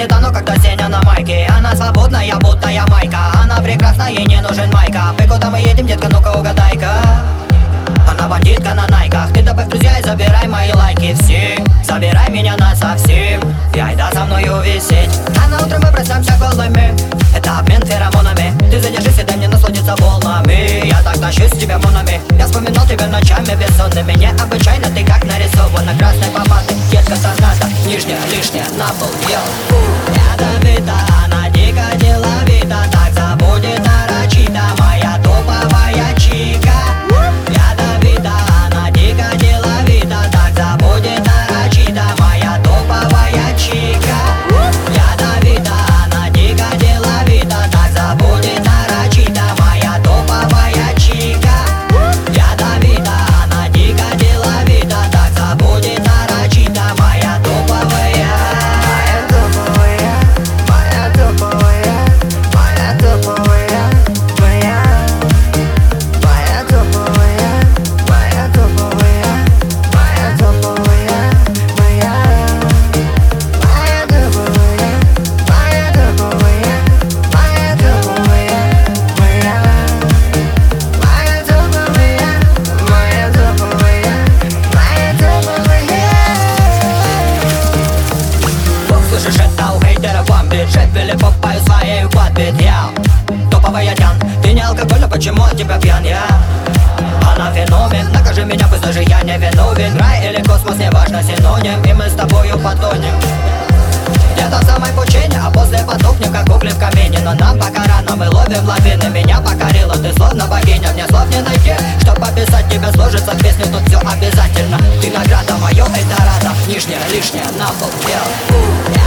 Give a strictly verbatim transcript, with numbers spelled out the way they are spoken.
не дано, когда Сеня на майке. Она свободная, будто я майка. Она прекрасна, ей не нужен майка. Мы куда мы едем, детка, ну-ка угадай-ка. Она бандитка на найках. Ты добавь друзья и забирай мои лайки все. Забирай меня насовсем. И айда со мною висеть. А на утро мы проснемся голыми. Это обмен феромонами. Ты задержись и дай мне насладиться волнами. Я так тащусь с тебя монами. Я вспоминал тебя ночами бессонными. Необычайно ты как нарисована красной помадой. Детка соната, нижняя, лишняя, на пол ел. Ядовита, она дико деловита. Так забудет нарочито моя топовая чика. Ядовита, она дико деловита. Так забудет нарочито моя топовая чика. Ядовита, она дико деловита. Так забудет нарочито моя топовая чика. Ядовита, она дико деловита. Так забудет нарочито моя топовая. Моя топовая, моя топовая, моя топовая, моя. Моя топовая, моя топовая, моя топовая, моя. Моя топовая, моя топовая, моя топовая, моя. Моя топовая, моя топовая, моя топовая. Бог, слышишь, это у хейтера бомбит. Шепели попаю своей подбит. Я топовая тян. Ты не алкоголь, а почему от тебя пьян я? Она феномен, накажи меня, пусть даже я не виновен. Рай или космос, неважно, синоним. И мы с тобою потонем. Где-то в самой пучине, а после потухнем, как угли в камине. Но нам пока рано, мы ловим лавины. Меня покорила, ты словно богиня. Мне слов не найти, чтоб описать тебя. Сложится в песню, тут все обязательно. Ты награда, мое Эльдорадо. Нижняя, лишняя, на пол дел.